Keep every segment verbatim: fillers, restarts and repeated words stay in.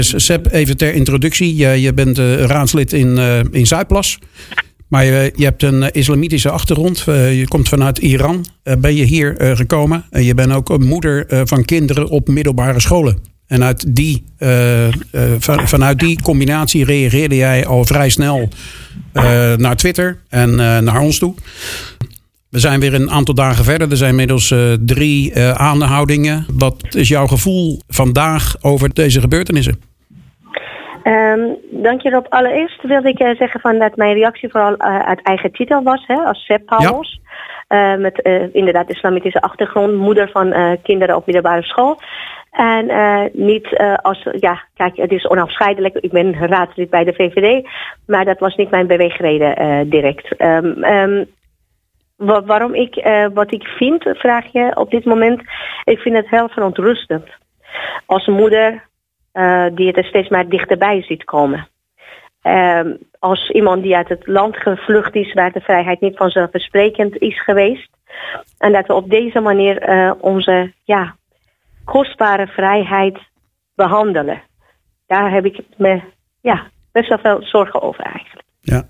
Dus Seb, even ter introductie. Je, je bent uh, raadslid in, uh, in Zuidplas. Maar je, je hebt een islamitische achtergrond. Uh, je komt vanuit Iran. Uh, ben je hier uh, gekomen. En je bent ook een moeder uh, van kinderen op middelbare scholen. En uit die, uh, uh, van, vanuit die combinatie reageerde jij al vrij snel uh, naar Twitter en uh, naar ons toe. We zijn weer een aantal dagen verder. Er zijn inmiddels uh, drie uh, aanhoudingen. Wat is jouw gevoel vandaag over deze gebeurtenissen? Um, dank je Rob. Allereerst wilde ik uh, zeggen van dat mijn reactie vooral uh, uit eigen titel was. Hè, als Seb Pauwels. Ja. Uh, met uh, inderdaad islamitische achtergrond. Moeder van uh, kinderen op middelbare school. En uh, niet uh, als, ja, kijk, het is onafscheidelijk. Ik ben raadslid bij de V V D. Maar dat was niet mijn beweegreden uh, direct. Um, um, wat, waarom ik, uh, wat ik vind, vraag je op dit moment. Ik vind het heel verontrustend. Als moeder uh, die het er steeds maar dichterbij ziet komen. Um, als iemand die uit het land gevlucht is, waar de vrijheid niet vanzelfsprekend is geweest. En dat we op deze manier uh, onze, ja, kostbare vrijheid behandelen. Daar heb ik me ja, best wel veel zorgen over eigenlijk. Ja,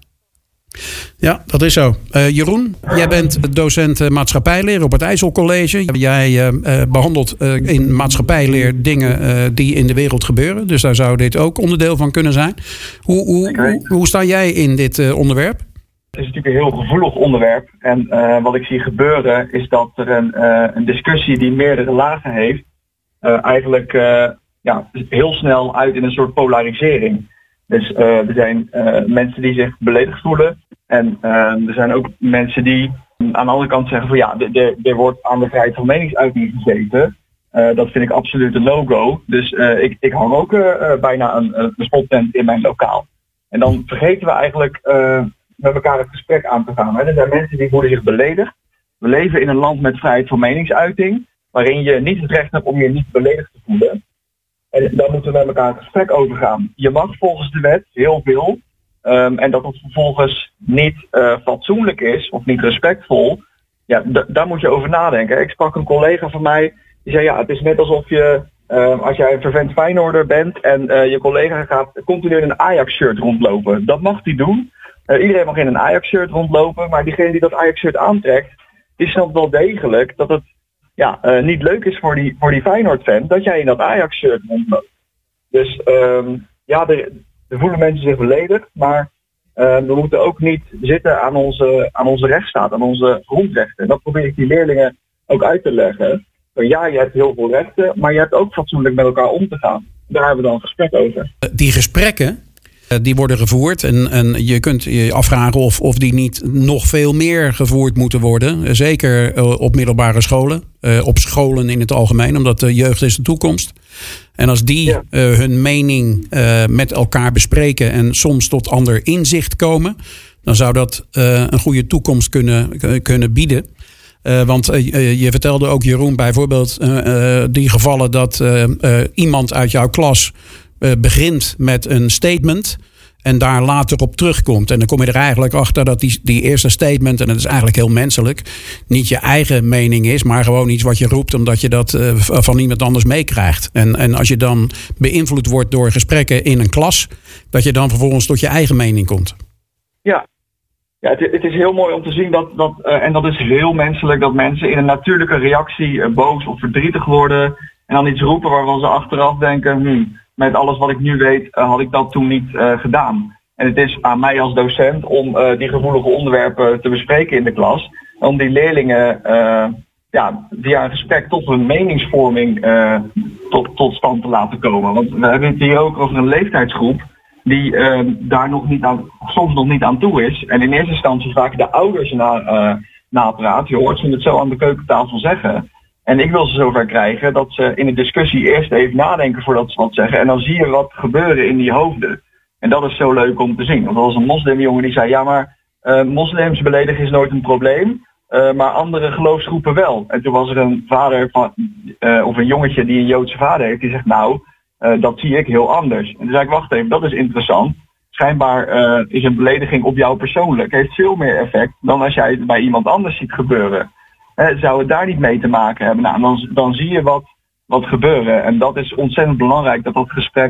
ja dat is zo. Uh, Jeroen, jij bent docent uh, maatschappijleer op het IJsselcollege. Jij uh, uh, behandelt uh, in maatschappijleer dingen uh, die in de wereld gebeuren. Dus daar zou dit ook onderdeel van kunnen zijn. Hoe, hoe, hoe, hoe sta jij in dit uh, onderwerp? Het is natuurlijk een heel gevoelig onderwerp. En uh, wat ik zie gebeuren is dat er een, uh, een discussie die meerdere lagen heeft. Uh, eigenlijk uh, ja, heel snel uit in een soort polarisering. Dus uh, er zijn uh, mensen die zich beledigd voelen. En uh, er zijn ook mensen die aan de andere kant zeggen van ja, er wordt aan de vrijheid van meningsuiting gezeten. Uh, dat vind ik absoluut een no-go. Dus uh, ik, ik hang ook uh, bijna een, een spottent in mijn lokaal. En dan vergeten we eigenlijk uh, met elkaar het gesprek aan te gaan. Hè. Er zijn mensen die voelen zich beledigd. We leven in een land met vrijheid van meningsuiting. Waarin je niet het recht hebt om je niet beledigd te voelen. En daar moeten we met elkaar het gesprek over gaan. Je mag volgens de wet heel veel. Um, en dat het vervolgens niet uh, fatsoenlijk is of niet respectvol. Ja, d- daar moet je over nadenken. Ik sprak een collega van mij. Die zei ja, het is net alsof je, uh, als jij een fervent Feyenoorder bent. En uh, je collega gaat continu in een Ajax-shirt rondlopen. Dat mag die doen. Uh, iedereen mag in een Ajax-shirt rondlopen. Maar diegene die dat Ajax-shirt aantrekt, die snapt wel degelijk dat het ja, uh, niet leuk is voor die, voor die Feyenoord-fan dat jij in dat Ajax-shirt rondloopt. Dus um, ja, er, er voelen mensen zich beledigd, maar uh, we moeten ook niet zitten aan onze, aan onze rechtsstaat, aan onze grondrechten. En dat probeer ik die leerlingen ook uit te leggen. Van, ja, je hebt heel veel rechten, maar je hebt ook fatsoenlijk met elkaar om te gaan. Daar hebben we dan een gesprek over. Die gesprekken, die worden gevoerd. En, en je kunt je afvragen of, of die niet nog veel meer gevoerd moeten worden. Zeker uh, op middelbare scholen. Uh, op scholen in het algemeen. Omdat de jeugd is de toekomst. En als die ja. uh, hun mening uh, met elkaar bespreken. En soms tot ander inzicht komen. Dan zou dat uh, een goede toekomst kunnen, kunnen bieden. Uh, want uh, je vertelde ook, Jeroen, bijvoorbeeld uh, uh, die gevallen dat uh, uh, iemand uit jouw klas uh, begint met een statement en daar later op terugkomt. En dan kom je er eigenlijk achter dat die, die eerste statement, en dat is eigenlijk heel menselijk, niet je eigen mening is, maar gewoon iets wat je roept omdat je dat uh, van iemand anders meekrijgt. En, en als je dan beïnvloed wordt door gesprekken in een klas, dat je dan vervolgens tot je eigen mening komt. Ja. Ja, het, het is heel mooi om te zien dat, dat uh, en dat is heel menselijk, dat mensen in een natuurlijke reactie uh, boos of verdrietig worden en dan iets roepen waarvan ze achteraf denken, hmm, met alles wat ik nu weet uh, had ik dat toen niet uh, gedaan. En het is aan mij als docent om uh, die gevoelige onderwerpen te bespreken in de klas, om die leerlingen uh, ja, via een gesprek tot een meningsvorming uh, tot, tot stand te laten komen. Want we hebben het hier ook over een leeftijdsgroep die uh, daar nog niet aan, soms nog niet aan toe is. En in eerste instantie vaak de ouders na, uh, napraat. Je hoort ze het zo aan de keukentafel zeggen. En ik wil ze zover krijgen dat ze in de discussie eerst even nadenken voordat ze wat zeggen. En dan zie je wat gebeuren in die hoofden. En dat is zo leuk om te zien. Want er was een moslimjongen die zei, ja maar uh, moslims beledigen is nooit een probleem. Uh, maar andere geloofsgroepen wel. En toen was er een vader van, uh, of een jongetje die een Joodse vader heeft. Die zegt, nou, Uh, dat zie ik heel anders. En toen zei ik, wacht even, dat is interessant. Schijnbaar uh, is een belediging op jou persoonlijk. Heeft veel meer effect dan als jij het bij iemand anders ziet gebeuren. Uh, zou het daar niet mee te maken hebben? Nou, dan, dan zie je wat, wat gebeuren. En dat is ontzettend belangrijk dat dat gesprek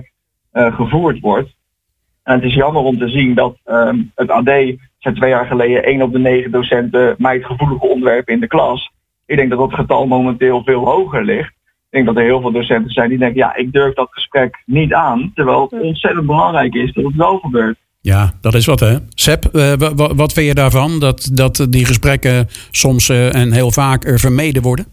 uh, gevoerd wordt. En het is jammer om te zien dat um, het A D zei twee jaar geleden één op de negen docenten mijt gevoelige onderwerpen in de klas. Ik denk dat dat getal momenteel veel hoger ligt. Ik denk dat er heel veel docenten zijn die denken, ja, ik durf dat gesprek niet aan. Terwijl het ontzettend belangrijk is dat het wel gebeurt. Ja, dat is wat, hè. Seb, uh, w- w- wat vind je daarvan? Dat, dat die gesprekken soms uh, en heel vaak er vermeden worden?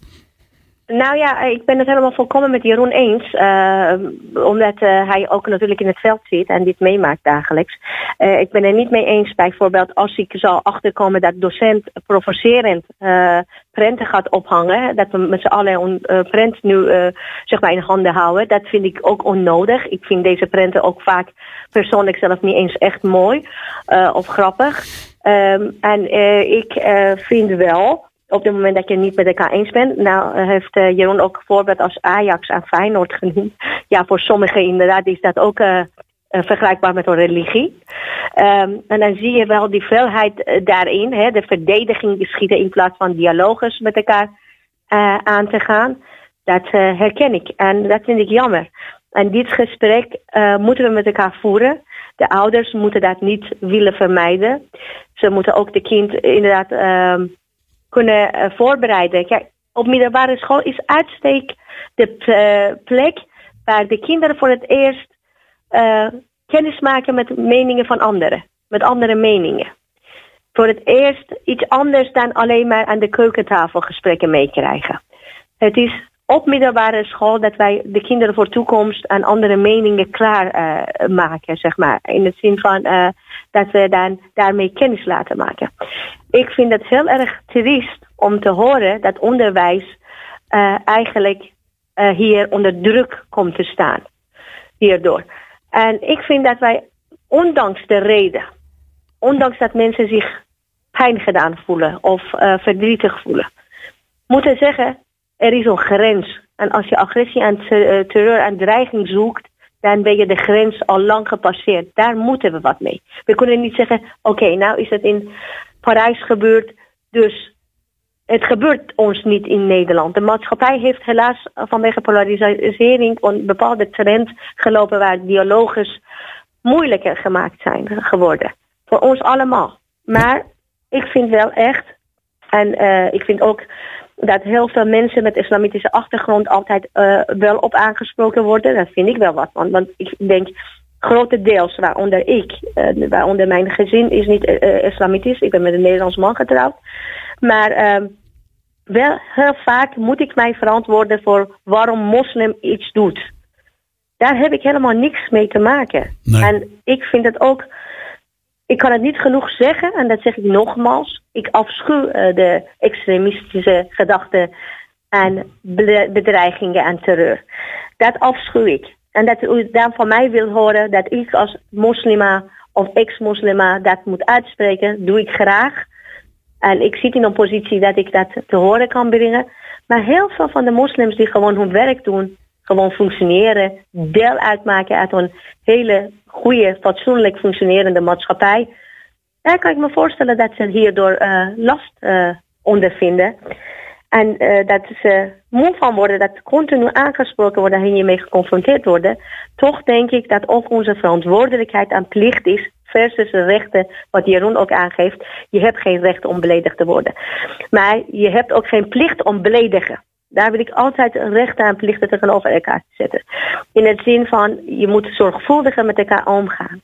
Nou ja, ik ben het helemaal volkomen met Jeroen eens. Uh, omdat uh, hij ook natuurlijk in het veld zit en dit meemaakt dagelijks. Uh, ik ben er niet mee eens bijvoorbeeld als ik zal achterkomen dat docent provocerend uh, prenten gaat ophangen. Dat we met z'n allen een uh, prent nu uh, zeg maar in handen houden. Dat vind ik ook onnodig. Ik vind deze prenten ook vaak persoonlijk zelf niet eens echt mooi uh, of grappig. Um, en uh, ik uh, vind wel, op het moment dat je het niet met elkaar eens bent. Nou heeft uh, Jeroen ook een voorbeeld als Ajax en Feyenoord genoemd. Ja, voor sommigen inderdaad is dat ook uh, uh, vergelijkbaar met een religie. Um, en dan zie je wel die veelheid uh, daarin. Hè, de verdediging schieten in plaats van dialogus met elkaar uh, aan te gaan. Dat uh, herken ik. En dat vind ik jammer. En dit gesprek uh, moeten we met elkaar voeren. De ouders moeten dat niet willen vermijden. Ze moeten ook de kind inderdaad Uh, kunnen uh, voorbereiden. Kijk, op middelbare school is uitstek de uh, plek waar de kinderen voor het eerst uh, kennis maken met meningen van anderen. Met andere meningen. Voor het eerst iets anders dan alleen maar aan de keukentafel gesprekken meekrijgen. Het is op middelbare school dat wij de kinderen voor toekomst aan andere meningen klaar uh, maken, zeg maar. In het zin van uh, dat we dan daarmee kennis laten maken. Ik vind het heel erg triest om te horen dat onderwijs uh, eigenlijk uh, hier onder druk komt te staan. Hierdoor. En ik vind dat wij, ondanks de reden, ondanks dat mensen zich pijn gedaan voelen of uh, verdrietig voelen, moeten zeggen, er is een grens. En als je agressie en terreur en dreiging zoekt, dan ben je de grens al lang gepasseerd. Daar moeten we wat mee. We kunnen niet zeggen, oké, okay, nou is het in Parijs gebeurd, dus het gebeurt ons niet in Nederland. De maatschappij heeft helaas vanwege polarisering een bepaalde trend gelopen waar dialoges moeilijker gemaakt zijn geworden. Voor ons allemaal. Maar ik vind wel echt, en uh, ik vind ook dat heel veel mensen met islamitische achtergrond altijd uh, wel op aangesproken worden. Dat vind ik wel wat. Want, want ik denk, grotendeels, waaronder ik, uh, waaronder mijn gezin is niet uh, islamitisch. Ik ben met een Nederlands man getrouwd. Maar uh, wel heel vaak moet ik mij verantwoorden voor waarom moslim iets doet. Daar heb ik helemaal niks mee te maken. Nee. En ik vind het ook, ik kan het niet genoeg zeggen, en dat zeg ik nogmaals. Ik afschuw uh, de extremistische gedachten en bedreigingen en terreur. Dat afschuw ik. En dat u dan van mij wil horen dat ik als moslima of ex-moslima dat moet uitspreken, doe ik graag. En ik zit in een positie dat ik dat te horen kan brengen. Maar heel veel van de moslims die gewoon hun werk doen, gewoon functioneren, deel uitmaken uit een hele goede, fatsoenlijk functionerende maatschappij. Daar kan ik me voorstellen dat ze hierdoor uh, last uh, ondervinden. En uh, dat ze moe van worden, dat continu aangesproken worden en hiermee geconfronteerd worden. Toch denk ik dat ook onze verantwoordelijkheid en plicht is versus de rechten, wat Jeroen ook aangeeft. Je hebt geen recht om beledigd te worden. Maar je hebt ook geen plicht om beledigen. Daar wil ik altijd rechten en plichten tegenover elkaar zetten. In het zin van, je moet zorgvuldiger met elkaar omgaan.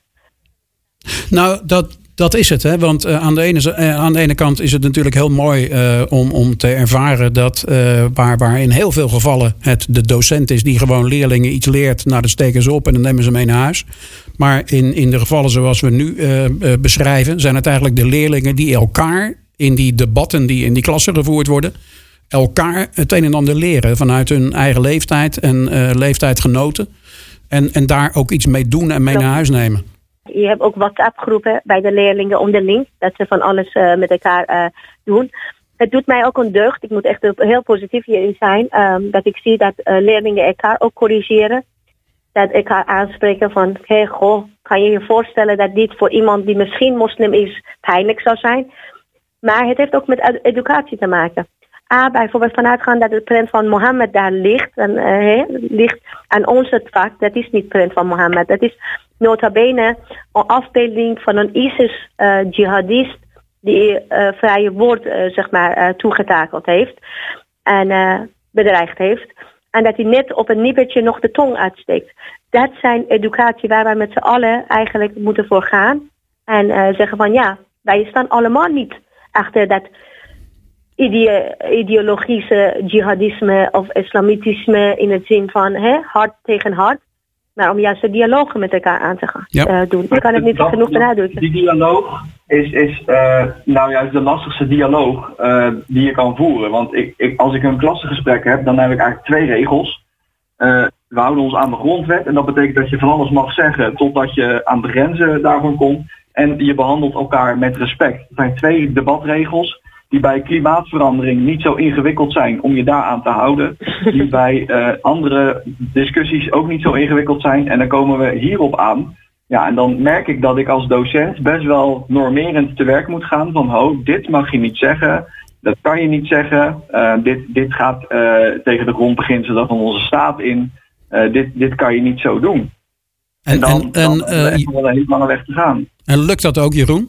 Nou, dat, dat is het. Hè? Want uh, aan, de ene, uh, aan de ene kant is het natuurlijk heel mooi uh, om, om te ervaren dat uh, waar, waar in heel veel gevallen het de docent is die gewoon leerlingen iets leert. Nou, dat steken ze op en dan nemen ze mee naar huis. Maar in, in de gevallen zoals we nu uh, uh, beschrijven, zijn het eigenlijk de leerlingen die elkaar in die debatten die in die klassen gevoerd worden, elkaar het een en ander leren vanuit hun eigen leeftijd en uh, leeftijdgenoten. En, en daar ook iets mee doen en mee naar huis nemen. Je hebt ook WhatsApp-groepen bij de leerlingen onderling, dat ze van alles uh, met elkaar uh, doen. Het doet mij ook een deugd. Ik moet echt heel positief hierin zijn. Um, dat ik zie dat uh, leerlingen elkaar ook corrigeren. Dat elkaar aanspreken van, hé, hey, goh, kan je je voorstellen dat dit voor iemand die misschien moslim is pijnlijk zou zijn? Maar het heeft ook met educatie te maken. A, bijvoorbeeld vanuitgaan dat het prent van Mohammed daar ligt. En, uh, ligt aan ons het vak, dat is niet prent van Mohammed. Dat is nota bene een afbeelding van een ISIS-jihadist uh, die uh, vrije woord uh, zeg maar, uh, toegetakeld heeft en uh, bedreigd heeft. En dat hij net op een nippertje nog de tong uitsteekt. Dat zijn educatie waar wij met z'n allen eigenlijk moeten voor gaan. En uh, zeggen van ja, wij staan allemaal niet achter dat ideo- ideologische jihadisme of islamitisme in het zin van hè, hart tegen hart. Maar om juist de dialogen met elkaar aan te gaan ja. uh, doen. Ik kan het niet dat, genoeg benadrukken. Die dialoog is, is uh, nou juist de lastigste dialoog uh, die je kan voeren. Want ik, ik, als ik een klassengesprek heb, dan heb ik eigenlijk twee regels. Uh, we houden ons aan de grondwet en dat betekent dat je van alles mag zeggen totdat je aan de grenzen daarvan komt. En je behandelt elkaar met respect. Er zijn twee debatregels die bij klimaatverandering niet zo ingewikkeld zijn om je daaraan te houden. Die bij uh, andere discussies ook niet zo ingewikkeld zijn. En dan komen we hierop aan. Ja, en dan merk ik dat ik als docent best wel normerend te werk moet gaan. Van, ho, dit mag je niet zeggen. Dat kan je niet zeggen. Uh, dit, dit gaat uh, tegen de grondbeginselen van onze staat in. Uh, dit, dit kan je niet zo doen. En, en dan, en, dan en, uh, echt wel een hele lange weg te gaan. En lukt dat ook, Jeroen?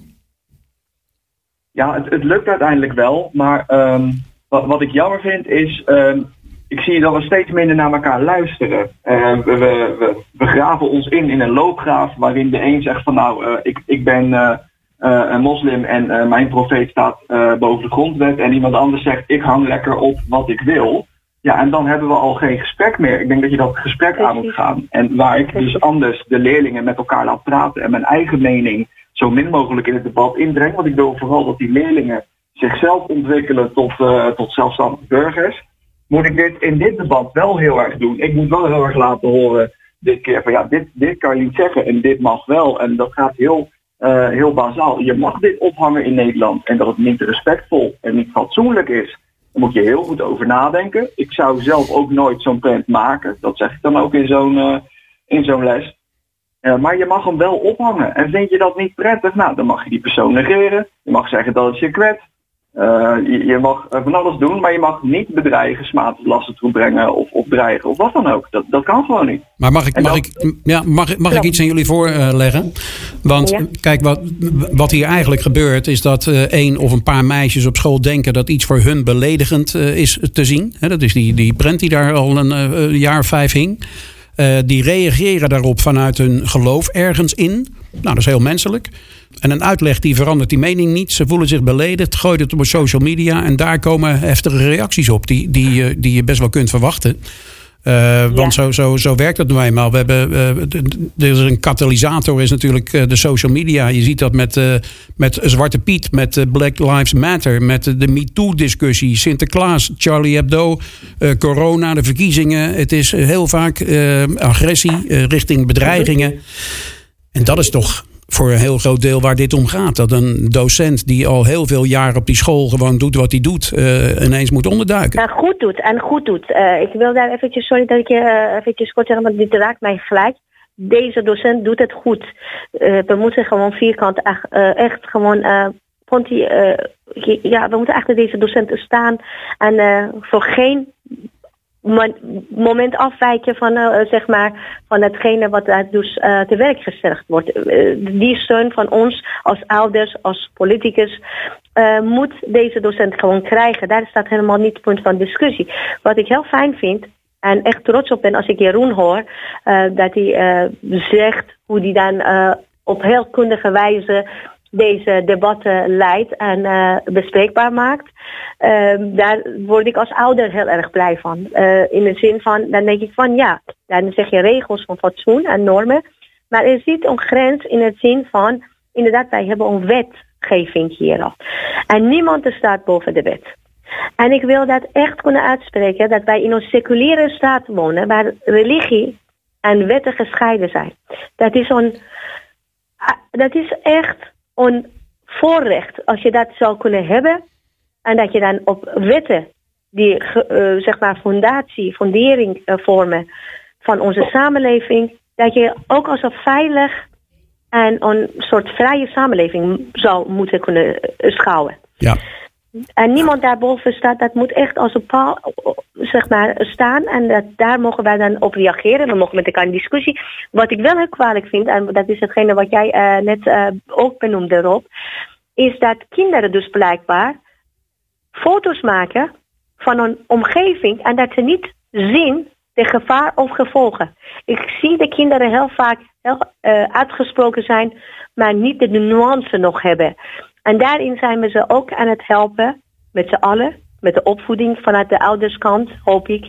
Ja, het, het lukt uiteindelijk wel. Maar um, wat, wat ik jammer vind is... Um, ik zie dat we steeds minder naar elkaar luisteren. Uh, we, we, we graven ons in in een loopgraaf waarin de een zegt van nou, uh, ik, ik ben uh, uh, een moslim en uh, mijn profeet staat uh, boven de grondwet. En iemand anders zegt ik hang lekker op wat ik wil. Ja, en dan hebben we al geen gesprek meer. Ik denk dat je dat gesprek aan moet gaan. En waar ik dus anders de leerlingen met elkaar laat praten en mijn eigen mening zo min mogelijk in het debat inbreng. Want ik wil vooral dat die leerlingen zichzelf ontwikkelen tot, uh, tot zelfstandige burgers. Moet ik dit in dit debat wel heel erg doen. Ik moet wel heel erg laten horen dit keer van ja, dit, dit kan je niet zeggen en dit mag wel. En dat gaat heel, uh, heel bazaal. Je mag dit ophangen in Nederland en dat het niet respectvol en niet fatsoenlijk is. Daar moet je heel goed over nadenken. Ik zou zelf ook nooit zo'n prent maken. Dat zeg ik dan ook in zo'n, uh, in zo'n les. Uh, maar je mag hem wel ophangen. En vind je dat niet prettig? Nou, dan mag je die persoon negeren. Je mag zeggen dat het je kwetst. Uh, je, je mag van alles doen, maar je mag niet bedreigen, smaad of lasten toebrengen of, of dreigen of wat dan ook. Dat, dat kan gewoon niet. Maar mag ik, mag dat... ik, ja, mag, mag ja. ik iets aan jullie voorleggen? Uh, Want ja. kijk, wat, wat hier eigenlijk gebeurt is dat uh, één of een paar meisjes op school denken dat iets voor hun beledigend uh, is te zien. He, dat is die, die prent die daar al een uh, jaar of vijf hing. Uh, die reageren daarop vanuit hun geloof ergens in. Nou, dat is heel menselijk. En een uitleg die verandert die mening niet. Ze voelen zich beledigd, gooien het op social media en daar komen heftige reacties op die, die, die je best wel kunt verwachten. Uh, ja. Want zo, zo, zo werkt het nou eenmaal. We hebben, uh, er is een katalysator is natuurlijk uh, de social media. Je ziet dat met, uh, met Zwarte Piet, met uh, Black Lives Matter, met uh, de MeToo-discussie, Sinterklaas, Charlie Hebdo, uh, corona, de verkiezingen. Het is heel vaak uh, agressie uh, richting bedreigingen. En dat is toch voor een heel groot deel waar dit om gaat. Dat een docent die al heel veel jaar op die school gewoon doet wat hij doet, uh, ineens moet onderduiken. En goed doet, en goed doet. Uh, ik wil daar eventjes, sorry dat ik je uh, eventjes kort zeggen, want dit raakt mij gelijk. Deze docent doet het goed. Uh, we moeten gewoon vierkant echt, uh, echt gewoon... Uh, vond die, uh, ja, we moeten achter deze docenten staan en uh, voor geen moment afwijken van, uh, zeg maar, van hetgene wat daar dus uh, te werk gesteld wordt. Uh, die steun van ons als ouders, als politicus, uh, moet deze docent gewoon krijgen. Daar staat helemaal niet het punt van discussie. Wat ik heel fijn vind en echt trots op ben als ik Jeroen hoor, uh, dat hij uh, zegt hoe hij dan uh, op heel kundige wijze deze debatten leidt en uh, bespreekbaar maakt. Uh, daar word ik als ouder heel erg blij van. Uh, in de zin van, dan denk ik van ja, dan zeg je regels van fatsoen en normen. Maar er zit een grens in het zin van, inderdaad, wij hebben een wetgeving hier al. En niemand staat boven de wet. En ik wil dat echt kunnen uitspreken, dat wij in een seculiere staat wonen, waar religie en wetten gescheiden zijn. Dat is een, dat is echt een voorrecht als je dat zou kunnen hebben. En dat je dan op wetten die uh, zeg maar fundatie, fundering uh, vormen van onze samenleving, dat je ook als een veilig en een soort vrije samenleving zou moeten kunnen uh, schouwen. Ja. en niemand daarboven staat. Dat moet echt als een paal, zeg maar, staan. En dat, daar mogen wij dan op reageren. We mogen met elkaar in discussie. Wat ik wel heel kwalijk vind, en dat is hetgene wat jij uh, net uh, ook benoemde, Rob, is dat kinderen dus blijkbaar foto's maken van een omgeving en dat ze niet zien de gevaar of gevolgen. Ik zie de kinderen heel vaak heel uh, uitgesproken zijn, maar niet de nuance nog hebben. En daarin zijn we ze ook aan het helpen, met z'n allen, met de opvoeding vanuit de ouderskant, hoop ik.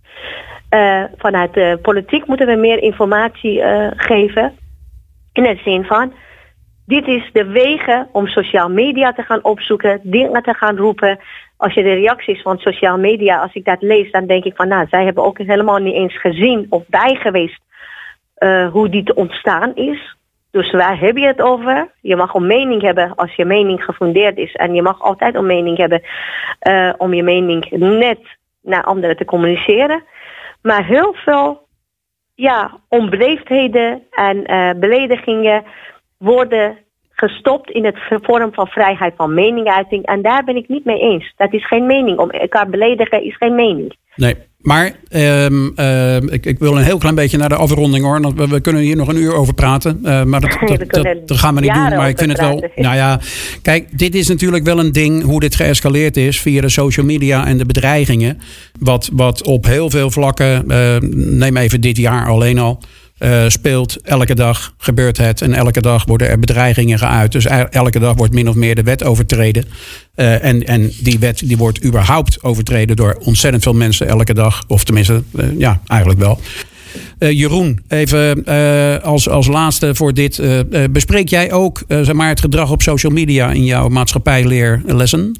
Uh, vanuit de politiek moeten we meer informatie uh, geven. In de zin van, dit is de wegen om sociale media te gaan opzoeken, dingen te gaan roepen. Als je de reacties van sociale media, als ik dat lees, dan denk ik van, nou, zij hebben ook helemaal niet eens gezien of bij geweest uh, hoe dit ontstaan is. Dus waar heb je het over? Je mag een mening hebben als je mening gefundeerd is. En je mag altijd een mening hebben uh, om je mening net naar anderen te communiceren. Maar heel veel ja, onbeleefdheden en uh, beledigingen worden gestopt in het vorm van vrijheid van meningsuiting. En daar ben ik niet mee eens. Dat is geen mening. Om elkaar beledigen is geen mening. Nee, maar um, uh, ik, ik wil een heel klein beetje naar de afronding hoor. We, we kunnen hier nog een uur over praten. Uh, maar dat, dat, dat, dat gaan we niet doen. Maar ik vind het wel. Nou ja, kijk, dit is natuurlijk wel een ding hoe dit geëscaleerd is via de social media en de bedreigingen. Wat, wat op heel veel vlakken, uh, neem even dit jaar alleen al. Uh, speelt. Elke dag gebeurt het en elke dag worden er bedreigingen geuit. Dus elke dag wordt min of meer de wet overtreden. Uh, en, en die wet die wordt überhaupt overtreden door ontzettend veel mensen elke dag. Of tenminste, uh, ja, eigenlijk wel. Uh, Jeroen, even uh, als, als laatste voor dit. Uh, uh, bespreek jij ook uh, zeg maar het gedrag op social media in jouw maatschappijleerlessen?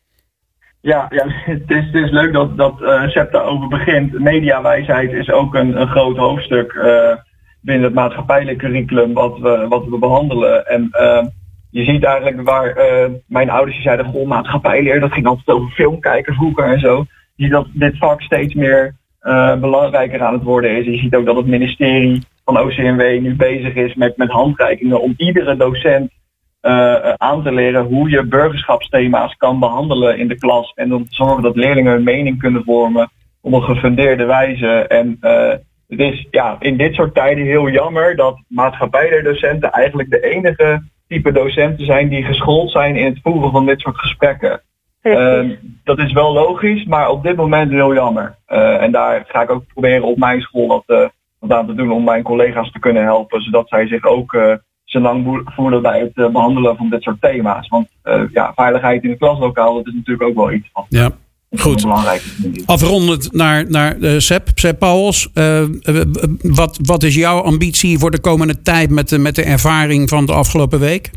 Ja, ja het, is, het is leuk dat, dat uh, Sepp daarover begint. Mediawijsheid is ook een, een groot hoofdstuk uh, binnen het maatschappijleercurriculum wat we, wat we behandelen. En uh, je ziet eigenlijk waar uh, mijn ouders die zeiden, goh, maatschappijleer, dat ging altijd over film kijken vroeger en zo. Je ziet dat dit vak steeds meer uh, belangrijker aan het worden is. Je ziet ook dat het ministerie van O C M W nu bezig is met, met handreikingen om iedere docent Uh, aan te leren hoe je burgerschapsthema's kan behandelen in de klas. En om te zorgen dat leerlingen hun mening kunnen vormen op een gefundeerde wijze. En uh, het is ja, in dit soort tijden heel jammer dat maatschappijleerdocenten eigenlijk de enige type docenten zijn die geschoold zijn in het voeren van dit soort gesprekken. Uh, dat is wel logisch, maar op dit moment heel jammer. Uh, en daar ga ik ook proberen op mijn school wat, uh, wat aan te doen om mijn collega's te kunnen helpen, zodat zij zich ook uh, zo lang voelen bij het uh, behandelen van dit soort thema's. Want uh, ja, veiligheid in het klaslokaal, dat is natuurlijk ook wel iets van. Ja, goed. Afrondend naar, naar uh, Sepp, Sepp Pauwels. Uh, uh, wat, wat is jouw ambitie voor de komende tijd met de, met de ervaring van de afgelopen week?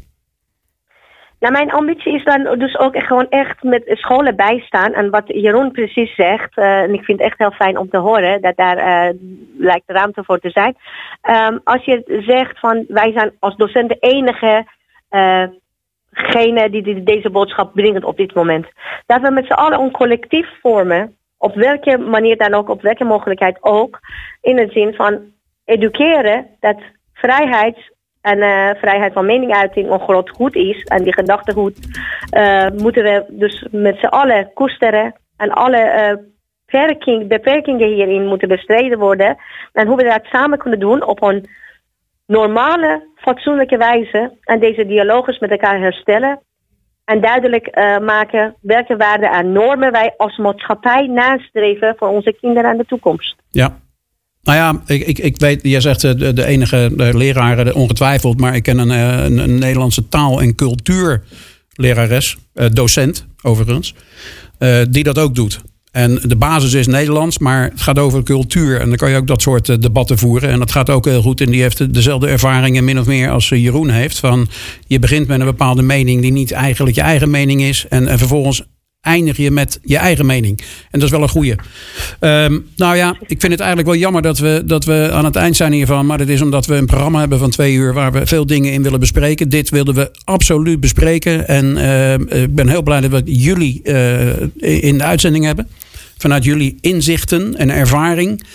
Nou, mijn ambitie is dan dus ook echt gewoon echt met scholen bijstaan. En wat Jeroen precies zegt, uh, en ik vind het echt heel fijn om te horen, dat daar uh, lijkt ruimte voor te zijn. Um, als je zegt van wij zijn als docent de enige uh, gene die, die deze boodschap brengt op dit moment. Dat we met z'n allen een collectief vormen, op welke manier dan ook, op welke mogelijkheid ook, in de zin van educeren dat vrijheid en uh, vrijheid van meningsuiting een groot goed is. En die gedachtegoed uh, moeten we dus met z'n allen koesteren. En alle uh, beperking, beperkingen hierin moeten bestreden worden. En hoe we dat samen kunnen doen op een normale, fatsoenlijke wijze. En deze dialoges met elkaar herstellen. En duidelijk uh, maken welke waarden en normen wij als maatschappij nastreven voor onze kinderen aan de toekomst. Ja. Nou ja, ik, ik, ik weet, jij zegt de, de enige leraren ongetwijfeld, maar ik ken een, een, een Nederlandse taal- en cultuurlerares, docent overigens, die dat ook doet. En de basis is Nederlands, maar het gaat over cultuur. En dan kan je ook dat soort debatten voeren. En dat gaat ook heel goed. En die heeft dezelfde ervaringen min of meer als Jeroen heeft. Van je begint met een bepaalde mening die niet eigenlijk je eigen mening is. En, en vervolgens eindig je met je eigen mening. En dat is wel een goeie. Um, nou ja, ik vind het eigenlijk wel jammer dat we, dat we aan het eind zijn hiervan. Maar dat is omdat we een programma hebben van twee uur waar we veel dingen in willen bespreken. Dit wilden we absoluut bespreken. En uh, ik ben heel blij dat we jullie uh, in de uitzending hebben. Vanuit jullie inzichten en ervaring.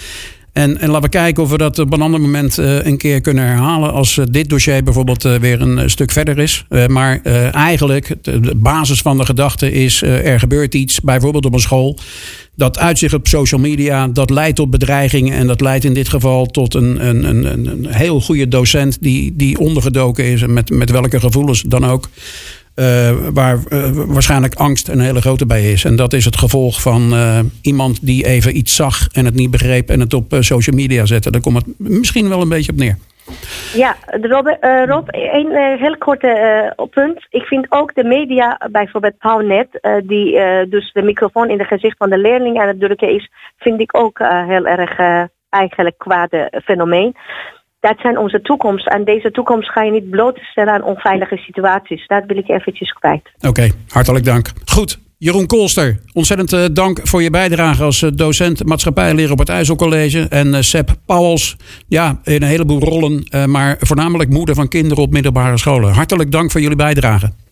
En, en laten we kijken of we dat op een ander moment uh, een keer kunnen herhalen. Als uh, dit dossier bijvoorbeeld uh, weer een uh, stuk verder is. Uh, maar uh, eigenlijk, de, de basis van de gedachte is... Uh, er gebeurt iets, bijvoorbeeld op een school. Dat uitzicht op social media. Dat leidt tot bedreigingen. En dat leidt in dit geval tot een, een, een, een heel goede docent... die, die ondergedoken is. En met, met welke gevoelens dan ook. Uh, waar uh, waarschijnlijk angst een hele grote bij is. En dat is het gevolg van uh, iemand die even iets zag en het niet begreep en het op uh, social media zette. Daar komt het misschien wel een beetje op neer. Ja, Rob, uh, Rob een uh, heel korte uh, punt. Ik vind ook de media, bijvoorbeeld Pownet, uh, die uh, dus de microfoon in het gezicht van de leerling aan het drukken is, vind ik ook uh, heel erg uh, eigenlijk kwade fenomeen. Dat zijn onze toekomst. En deze toekomst ga je niet blootstellen aan onveilige situaties. Dat wil ik eventjes kwijt. Oké, okay, hartelijk dank. Goed, Jeroen Koolster, ontzettend uh, dank voor je bijdrage als uh, docent maatschappijleer op het IJsselcollege. En uh, Seb Pauwels, ja, in een heleboel rollen, uh, maar voornamelijk moeder van kinderen op middelbare scholen. Hartelijk dank voor jullie bijdrage.